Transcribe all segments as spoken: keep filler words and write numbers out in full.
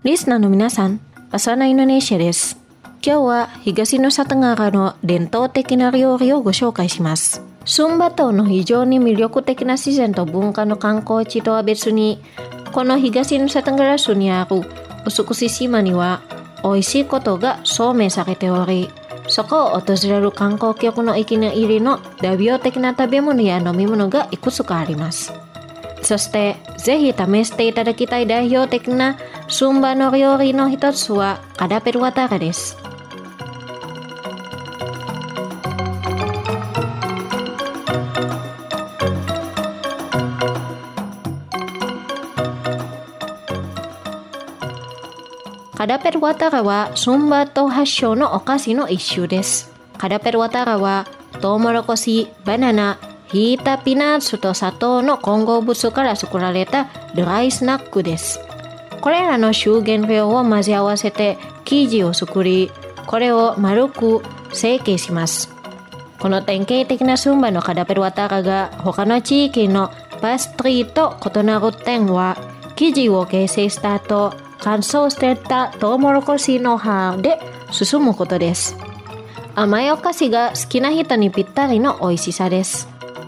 リスナーの皆さん、パサナインドネシアです。今日は東の里川の伝統的な料理をご紹介します。スンバ島の非常に魅力的な自然と文化の観光地とは別に、この東の里川州にある美しい島には美味しいことが証明されており、そこを訪れる観光客の生きの入りの代表的な食べ物や飲み物がいくつかあります。そしてぜひ試していただきたい代表的なスンバの料理の一つはカダペルワタラです。カダペルワタラはスンバ島発祥のお菓子の一種です。カダペルワタラはトウモロコシ、バナナ、ひいたピーナッツと砂糖の混合物から作られたドライスナックです。これらの主原料を混ぜ合わせて生地を作り、これを丸く成形します。この典型的なスンバのカダペルワタラが他の地域のパストリーと異なる点は、生地を形成した後、乾燥していたトウモロコシの葉で進むことです。甘いお菓子が好きな人にぴったりの美味しさです。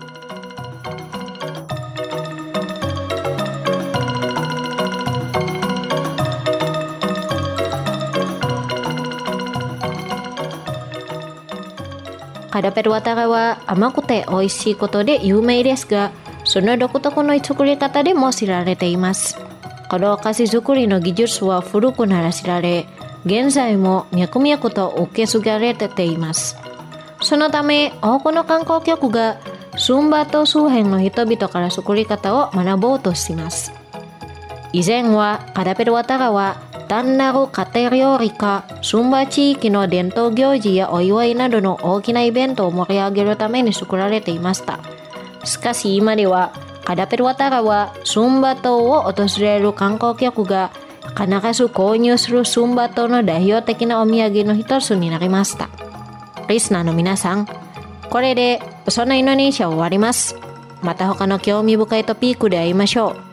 カダペルワタラは甘くて美味しいことで有名ですが、その独特の作り方でも知られています。このお菓子作りの技術は古くなら知られ、現在も脈々と受け継がれています。そのため、多くの観光客がスンバ島周辺の人々から作り方を学ぼうとします。以前はカダペルワタラは単なる家庭料理か、スンバ地域の伝統行事やお祝いなどの大きなイベントを盛り上げるために作られていました。しかし今では、カダペルワタラはスンバ島を訪れる観光客が必ず購入するスンバ島の代表的なお土産の一つになりました。リスナーの皆さん、これでそのインドネシアを終わります。また他の興味深いトピックで会いましょう。